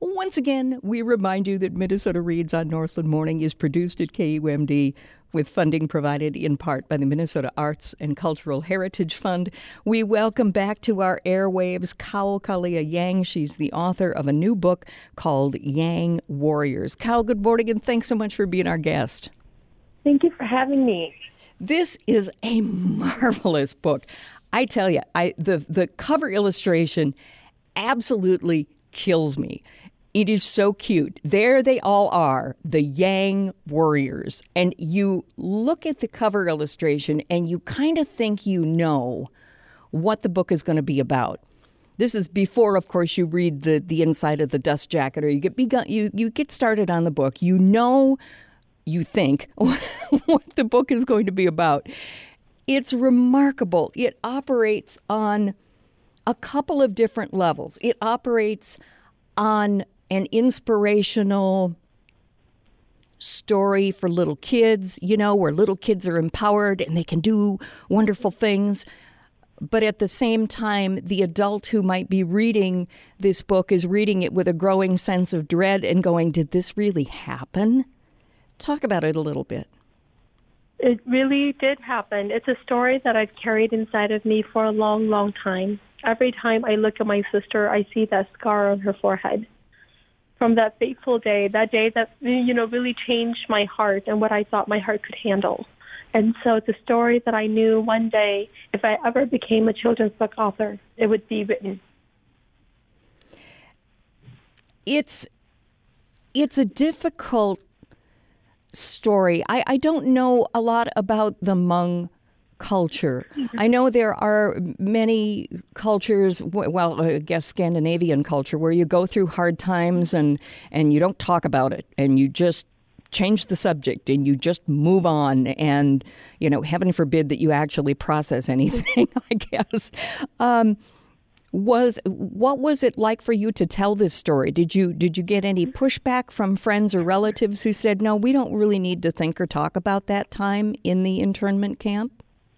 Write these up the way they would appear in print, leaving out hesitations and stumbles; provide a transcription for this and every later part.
Once again, we remind you that Minnesota Reads on Northland Morning is produced at KUMD with funding provided in part by the Minnesota Arts and Cultural Heritage Fund. We welcome back to our airwaves Kau Kalia-Yang. She's the author of a new book called Yang Warriors. Kau, good morning, and thanks so much for being our guest. Thank you for having me. This is a marvelous book. I tell you, the cover illustration absolutely kills me. It is so cute. There they all are, the Yang Warriors. And you look at the cover illustration and you kind of think you know what the book is going to be about. This is before, of course, you read the inside of the dust jacket or you get started on the book. You know, you think what the book is going to be about. It's remarkable. It operates on a couple of different levels. It operates on an inspirational story for little kids, where little kids are empowered and they can do wonderful things. But at the same time, the adult who might be reading this book is reading it with a growing sense of dread and going, did this really happen? Talk about it a little bit. It really did happen. It's a story that I've carried inside of me for a long, long time. Every time I look at my sister, I see that scar on her forehead. From that fateful day, that really changed my heart and what I thought my heart could handle. And so it's a story that I knew one day, if I ever became a children's book author, it would be written. It's a difficult story. I don't know a lot about the Hmong culture. I know there are many cultures, I guess Scandinavian culture, where you go through hard times and you don't talk about it and you just change the subject and you just move on and, heaven forbid that you actually process anything, I guess. What was it like for you to tell this story? Did you get any pushback from friends or relatives who said, no, we don't really need to think or talk about that time in the internment camp?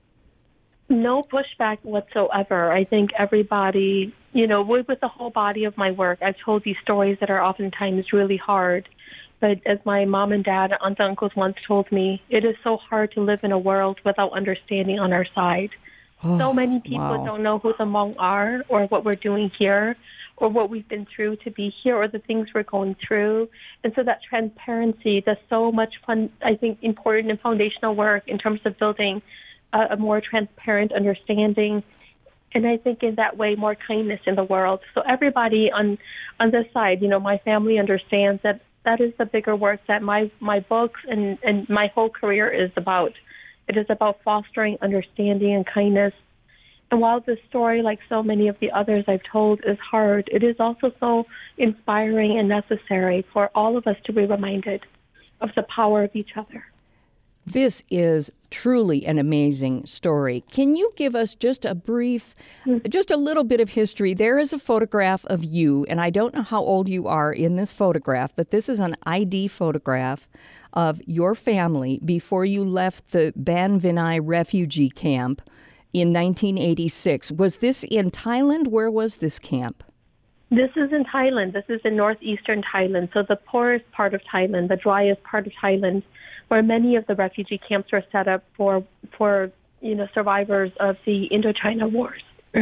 No pushback whatsoever. I think everybody, with the whole body of my work, I've told these stories that are oftentimes really hard. But as my mom and dad, aunts and uncles once told me, it is so hard to live in a world without understanding on our side. So many people don't know who the Hmong are or what we're doing here or what we've been through to be here or the things we're going through. And so that transparency, that's so much fun, I think, important and foundational work in terms of building a more transparent understanding. And I think in that way, more kindness in the world. So everybody on this side, my family understands that that is the bigger work that my books and my whole career is about. It is about fostering understanding and kindness. And while this story, like so many of the others I've told, is hard, it is also so inspiring and necessary for all of us to be reminded of the power of each other. This is truly an amazing story. Can you give us just a little bit of history? There is a photograph of you, and I don't know how old you are in this photograph, but this is an ID photograph of your family before you left the Ban Vinai refugee camp in 1986. Was this in Thailand? Where was this camp? This is in Thailand. This is in northeastern Thailand, so the poorest part of Thailand, the driest part of Thailand, where many of the refugee camps were set up for survivors of the Indochina Wars.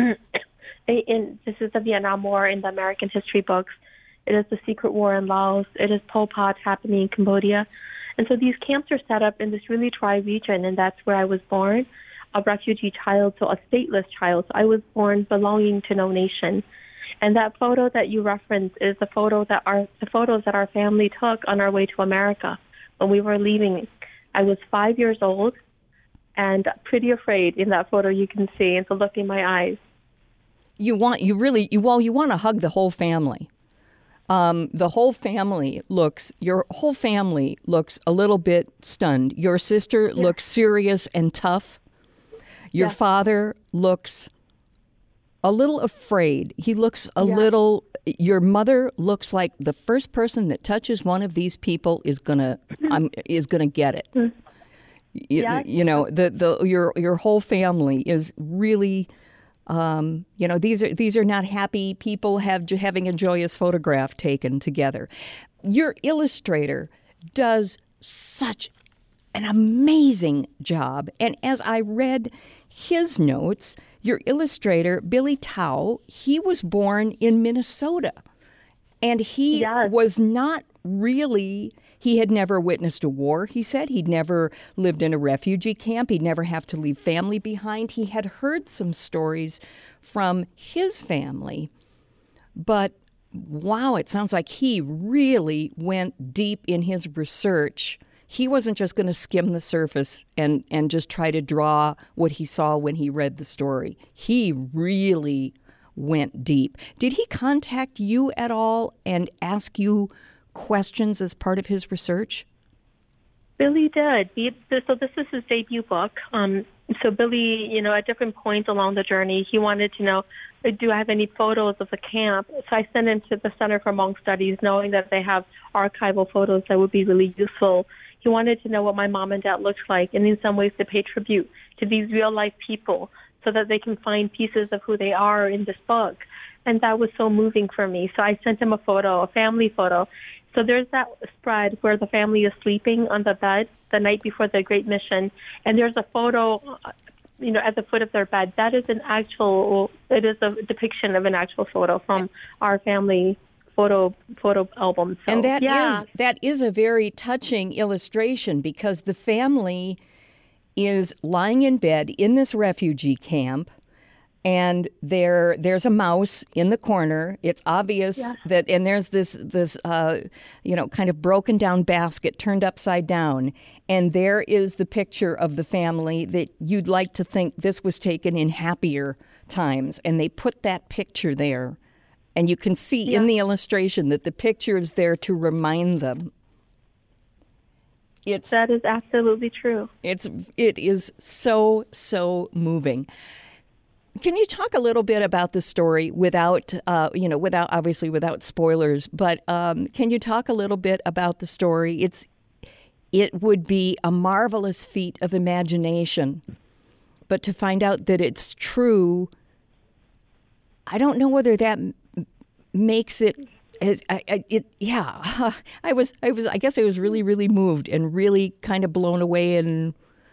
This is the Vietnam War in the American history books. It is the secret war in Laos. It is Pol Pot happening in Cambodia. And so these camps are set up in this really dry region, and that's where I was born, a refugee child, so a stateless child. So I was born belonging to no nation. And that photo that you referenced is the photos that our family took on our way to America. When we were leaving, I was 5 years old and pretty afraid. In that photo, you can see the look in my eyes. You want to hug the whole family. Your whole family looks a little bit stunned. Your sister looks serious and tough. Your father looks a little afraid. He looks a little. Your mother looks like the first person that touches one of these people is gonna get it. You know, your whole family is really These are not happy people having a joyous photograph taken together. Your illustrator does such an amazing job. And as I read his notes, your illustrator, Billy Tao, he was born in Minnesota. And he was not really, he had never witnessed a war, he said. He'd never lived in a refugee camp. He'd never have to leave family behind. He had heard some stories from his family. But wow, it sounds like he really went deep in his research. He wasn't just going to skim the surface and just try to draw what he saw when he read the story. He really went deep. Did he contact you at all and ask you questions as part of his research? Billy did. So this is his debut book. So Billy, at different points along the journey, he wanted to know, do I have any photos of the camp? So I sent him to the Center for Hmong Studies, knowing that they have archival photos that would be really useful. He wanted to know what my mom and dad looked like, and in some ways to pay tribute to these real-life people so that they can find pieces of who they are in this book. And that was so moving for me. So I sent him a photo, a family photo. So there's that spread where the family is sleeping on the bed the night before the Great Mission, and there's a photo, at the foot of their bed. It is a depiction of an actual photo from our family photo album. So, and that is a very touching illustration, because the family is lying in bed in this refugee camp, and there's a mouse in the corner. It's obvious that, and there's this kind of broken down basket turned upside down, and there is the picture of the family that you'd like to think this was taken in happier times, and they put that picture there, and you can see in the illustration that the picture is there to remind them. That is absolutely true. It is so moving. Can you talk a little bit about the story without spoilers? But can you talk a little bit about the story? It would be a marvelous feat of imagination, but to find out that it's true, I don't know whether that makes it. I guess I was really, really moved and really kind of blown away and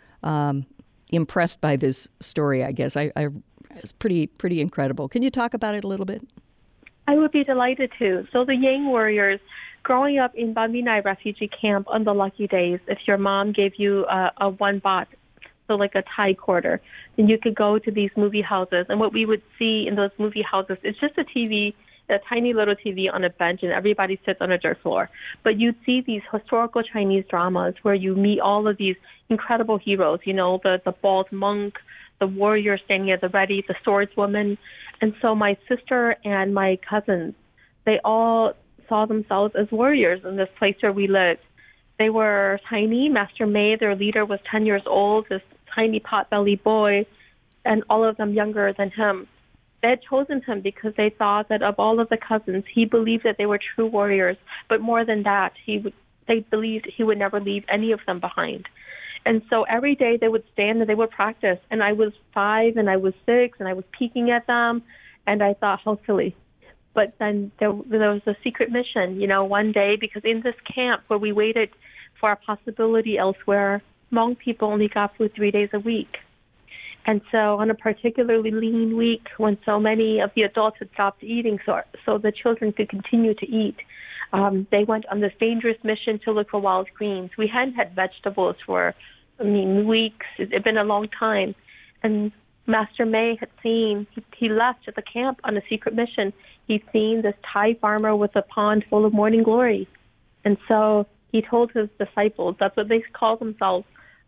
impressed by this story. I guess it's pretty incredible. Can you talk about it a little bit? I would be delighted to. So the Yang warriors, growing up in Ban Vinai refugee camp on the lucky days, if your mom gave you a 1 baht, so like a Thai quarter, then you could go to these movie houses. And what we would see in those movie houses is just a TV, a tiny little TV on a bench, and everybody sits on a dirt floor. But you'd see these historical Chinese dramas where you meet all of these incredible heroes, the bald monk, the warrior standing at the ready, the swordswoman. And so my sister and my cousins, they all saw themselves as warriors in this place where we lived. They were tiny. Master May, their leader, was 10 years old, this tiny pot-bellied boy, and all of them younger than him. They had chosen him because they thought that of all of the cousins, he believed that they were true warriors. But more than that, they believed he would never leave any of them behind. And so every day they would stand and they would practice. And I was 5 and I was 6 and I was peeking at them. And I thought, how silly. But then there was a secret mission, one day, because in this camp where we waited for a possibility elsewhere, Hmong people only got food 3 days a week. And so on a particularly lean week, when so many of the adults had stopped eating so the children could continue to eat, they went on this dangerous mission to look for wild greens. We hadn't had vegetables for, weeks. It had been a long time. And Master May had seen, he left at the camp on a secret mission. He'd seen this Thai farmer with a pond full of morning glory. And so he told his disciples, that's what they call themselves,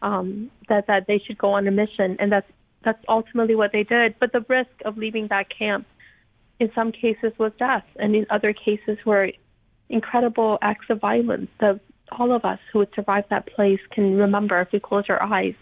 that they should go on a mission. And that's ultimately what they did. But the risk of leaving that camp in some cases was death, and in other cases were incredible acts of violence that all of us who would survive that place can remember if we close our eyes.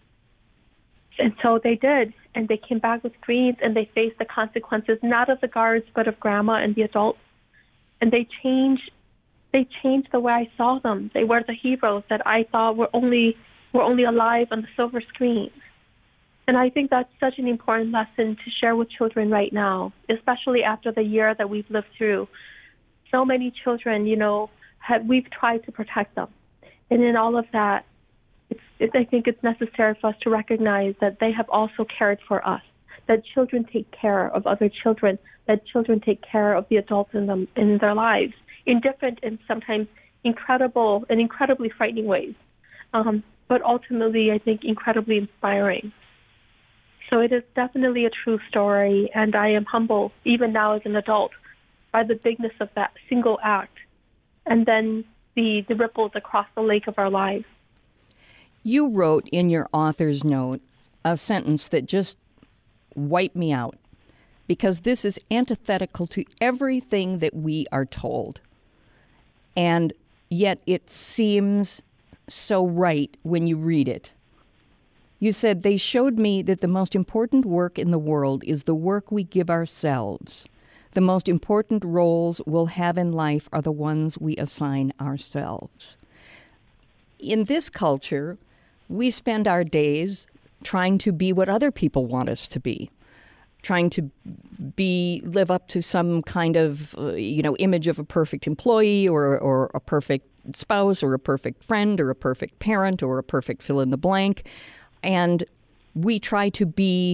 And so they did, and they came back with greens, and they faced the consequences not of the guards but of Grandma and the adults. And they changed the way I saw them. They were the heroes that I thought were only alive on the silver screen. And I think that's such an important lesson to share with children right now, especially after the year that we've lived through. So many children, we've tried to protect them. And in all of that, I think it's necessary for us to recognize that they have also cared for us, that children take care of other children, that children take care of the adults in their lives in different and sometimes incredibly frightening ways. But ultimately, I think incredibly inspiring. So it is definitely a true story, and I am humbled, even now as an adult, by the bigness of that single act, and then the ripples across the lake of our lives. You wrote in your author's note a sentence that just wiped me out, because this is antithetical to everything that we are told. And yet it seems so right when you read it. You said, "They showed me that the most important work in the world is the work we give ourselves. The most important roles we'll have in life are the ones we assign ourselves." In this culture, we spend our days trying to be what other people want us to be, trying to live up to some kind of, image of a perfect employee or a perfect spouse or a perfect friend or a perfect parent or a perfect fill in the blank. And we try to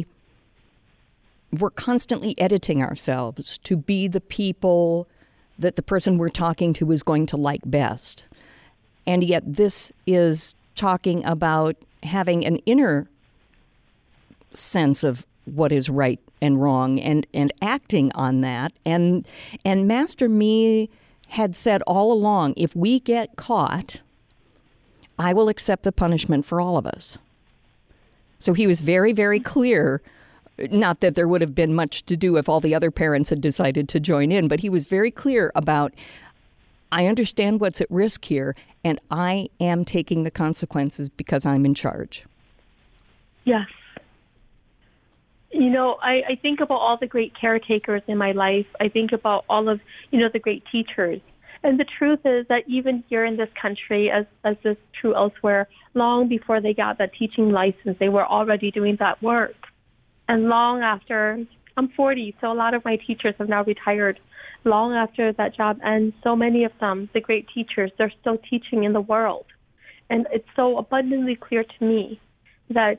we're constantly editing ourselves to be the people that the person we're talking to is going to like best. And yet this is talking about having an inner sense of what is right and wrong and acting on that. And Master Me had said all along, if we get caught, I will accept the punishment for all of us. So he was very, very clear, not that there would have been much to do if all the other parents had decided to join in, but he was very clear about, I understand what's at risk here, and I am taking the consequences because I'm in charge. Yes. I think about all the great caretakers in my life. I think about all of, the great teachers. And the truth is that even here in this country, as is true elsewhere, long before they got that teaching license, they were already doing that work. And long after, I'm 40, so a lot of my teachers have now retired. Long after that job ends, so many of them, the great teachers, they're still teaching in the world. And it's so abundantly clear to me that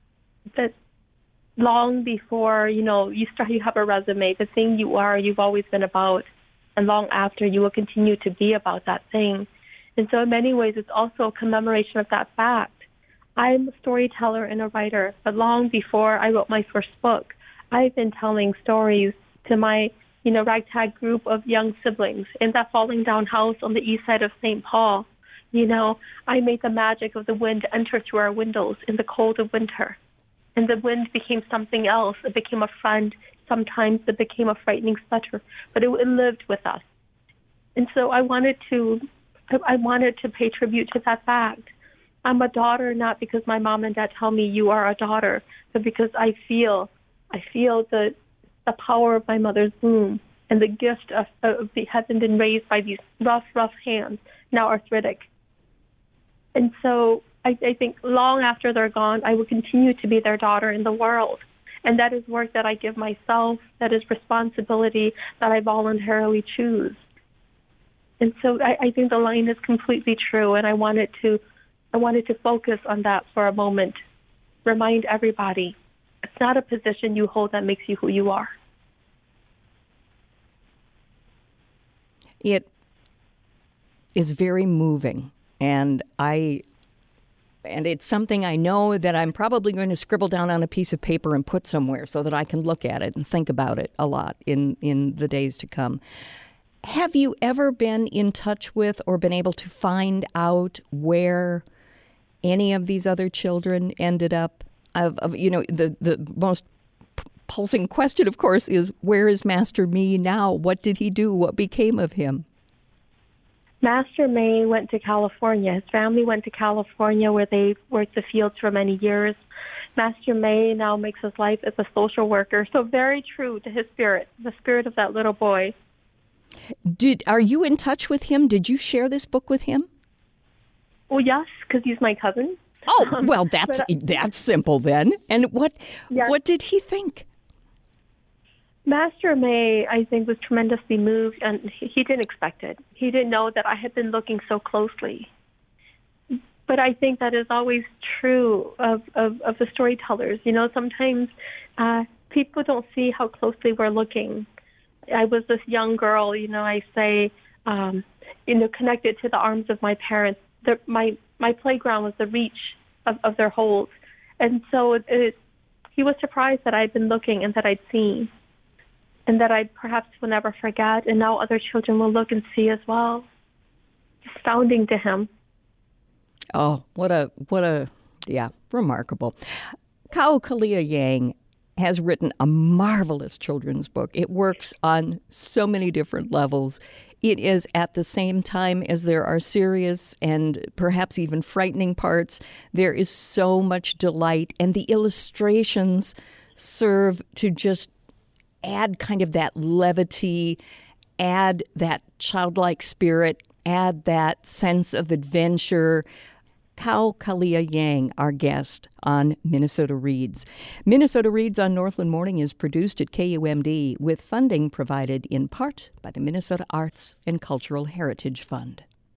long before, you have a resume, the thing you've always been about, and long after, you will continue to be about that thing. And so in many ways, it's also a commemoration of that fact. I'm a storyteller and a writer, but long before I wrote my first book, I've been telling stories to my, ragtag group of young siblings in that falling down house on the east side of St. Paul. I made the magic of the wind enter through our windows in the cold of winter. And the wind became something else. It became a friend. Sometimes it became a frightening specter, but it lived with us. And so I wanted to pay tribute to that fact. I'm a daughter not because my mom and dad tell me you are a daughter, but because I feel the power of my mother's womb and the gift of having been raised by these rough hands, now arthritic. And so I think long after they're gone, I will continue to be their daughter in the world. And that is work that I give myself, that is responsibility that I voluntarily choose. And so I think the line is completely true, and I wanted to focus on that for a moment, remind everybody, it's not a position you hold that makes you who you are. It is very moving, and it's something I know that I'm probably going to scribble down on a piece of paper and put somewhere so that I can look at it and think about it a lot in the days to come. Have you ever been in touch with or been able to find out where any of these other children ended up? The most pulsing question, of course, is where is Master Me now? What did he do? What became of him? Master May went to California. His family went to California where they worked the fields for many years. Master May now makes his life as a social worker. So very true to his spirit, the spirit of that little boy. Are you in touch with him? Did you share this book with him? Well, yes, because he's my cousin. Oh, well, that's simple then. And what did he think? Master May, I think, was tremendously moved, and he didn't expect it. He didn't know that I had been looking so closely. But I think that is always true of the storytellers. Sometimes people don't see how closely we're looking. I was this young girl, I say, connected to the arms of my parents. My playground was the reach of their hold. And so he was surprised that I'd been looking and that I'd seen, and that I perhaps will never forget, and now other children will look and see as well. Astounding to him. Oh, what a remarkable. Kao'Kalia Yang has written a marvelous children's book. It works on so many different levels. It is at the same time as there are serious and perhaps even frightening parts. There is so much delight, and the illustrations serve to just add kind of that levity, add that childlike spirit, add that sense of adventure. Kao'Kalia Yang, our guest on Minnesota Reads. Minnesota Reads on Northland Morning is produced at KUMD with funding provided in part by the Minnesota Arts and Cultural Heritage Fund.